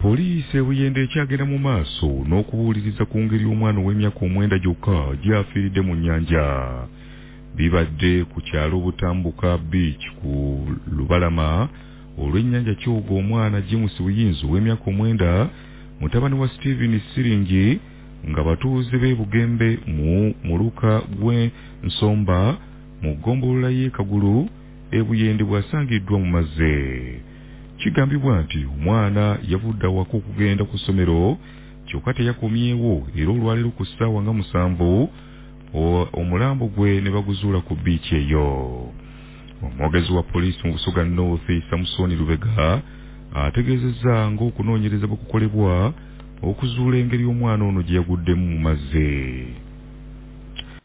Poliisi ebuyende ekyagenda mu maaso n'okubuuliriza ku ngeri omwana ow'emyaka 9 gyokka gy'afiiridde mu nnyanja. Bibadde ku kyalo Butambuka Beach ku lubalama olw'ennyanja Kyogo. Omwana James Buyinzu w'emyaka 9 mutabani wa Stephen Siringi nga batuuze b'e Bugembe mu muluka gw'ensomba mu ggombolola y'e Kagulu ebuyende bwasangiddwa mu mazzi. Kigambibwa nti omwana yavudde awaka okugenda ku ssomero kyokka teyakomyewo era olwaleero ku ssaawa nga 7 omulambo gwe ne baguzuula ku biici eyo. Omwogezi wa poliisi mu Busoga North Samusoni Lubega ategeezezza ng'okunoonyereza bwe kukolebwa okuzuula engeri omwana ono gye yaguddemu mu mazzi.